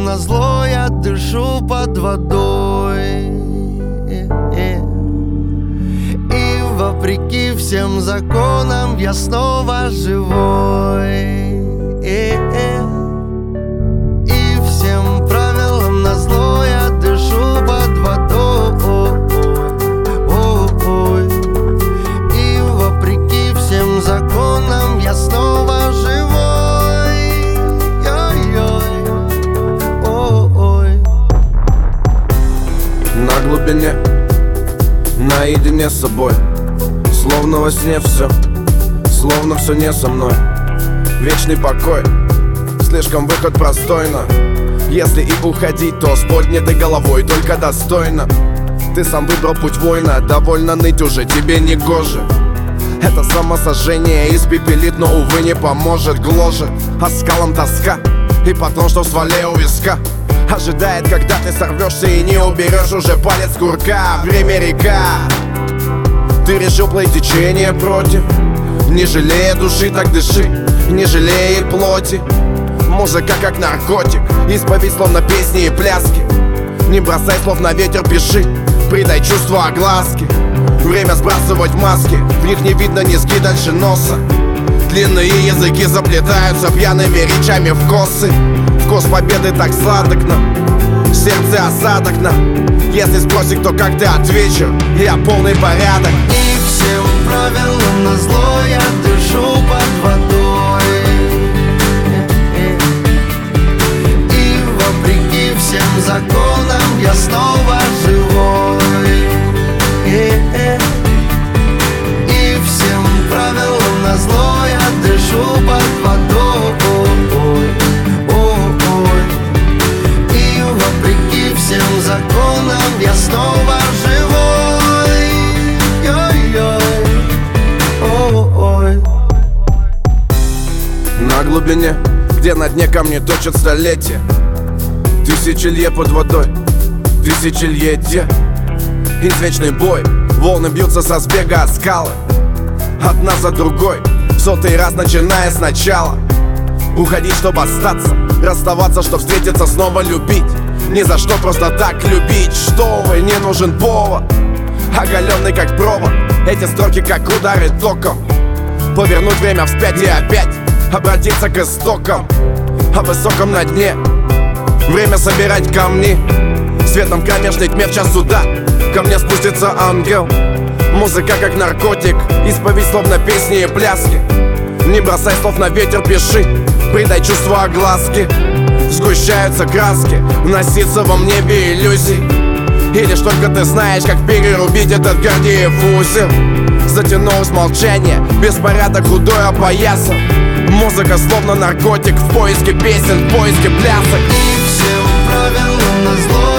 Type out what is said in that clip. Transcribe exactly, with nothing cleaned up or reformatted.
правилам назло я дышу под водой, и вопреки всем законам я снова живой. И всем правилам назло я дышу под водой, и вопреки всем законам я снова живой. На глубине, наедине с собой, словно во сне все, словно все не со мной. Вечный покой, слишком выход простойно. Если и уходить, то с поднятой головой, только достойно. Ты сам выбрал путь воина, довольно ныть уже тебе не гоже. Это самосожжение испепелит, но, увы, не поможет. Гложет, а скалам тоска, и патрон, что в стволе у виска, ожидает, когда ты сорвешься и не уберешь уже палец курка. Время река, ты решил плыть течение против, не жалея души, так дыши, не жалея плоти. Музыка как наркотик, исповедь словно песни и пляски. Не бросай слов на ветер, пиши, придай чувству огласки. Время сбрасывать маски, в них не видно низги дальше носа. Длинные языки заплетаются пьяными речами в косы. Вкус победы так сладок нам, в сердце осадок нам. Если спросит, кто, как ты, отвечу, я полный порядок. И всем правилам назло я дышу под водой, и вопреки всем законам я снова живой. И всем правилам назло я дышу под водой, и вопреки всем законам я снова живой. На глубине, где на дне камни точат столетия, тысячи лье под водой, тысячи лье. Извечный бой, волны бьются со сбега от скалы, одна за другой, в сотый раз начиная сначала. Уходить, чтобы остаться, расставаться, чтобы встретиться, снова любить. Ни за что просто так любить, что вы, не нужен повод. Оголенный как провод, эти строки как удары током. Повернуть время вспять и опять обратиться к истокам. О высоком на дне, время собирать камни. Светом кромешной тьме в час суда ко мне спустится ангел. Музыка как наркотик, исповедь словно песни и пляски. Не бросай слов на ветер, пиши, придай чувство огласки. Сгущаются краски, носится во небе иллюзий. И лишь только ты знаешь, как перерубить этот Гордиев узел. Затянулось молчание, беспорядок худой опоясан. Музыка словно наркотик, в поиске песен, в поиске плясок. И всем правилам назло